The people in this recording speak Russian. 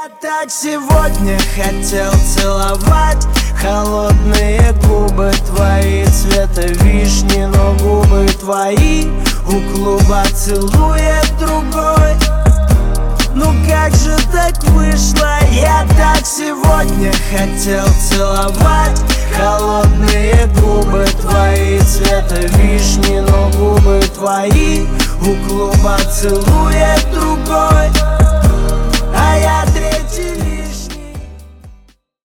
Я так сегодня хотел целовать холодные губы твои цвета вишни, но губы твои у клуба целует другой. Ну как же так вышло? Я так сегодня хотел целовать холодные губы твои цвета вишни, но губы твои у клуба целует другой.